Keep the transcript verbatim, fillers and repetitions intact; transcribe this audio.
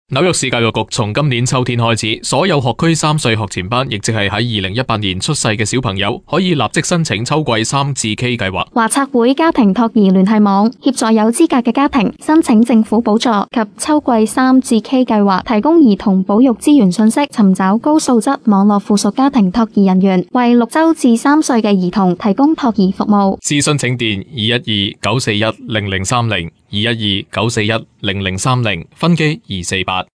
紐約市教育局從今年秋天開始，所有學區三歲學前班，亦即係喺二零一八年出世嘅小朋友，可以立即申請秋季三至 K 計劃。 華策會家庭托兒聯繫網協助有資格嘅家庭申請政府補助及秋季三至 K 計劃，提供兒童保育資源信息，尋找高素質網絡附屬家庭托兒人員，為六周至三歲嘅兒童提供托兒服務。 諮詢請電二一二九四一零零三零二一二九四一零零三零，分機二四八。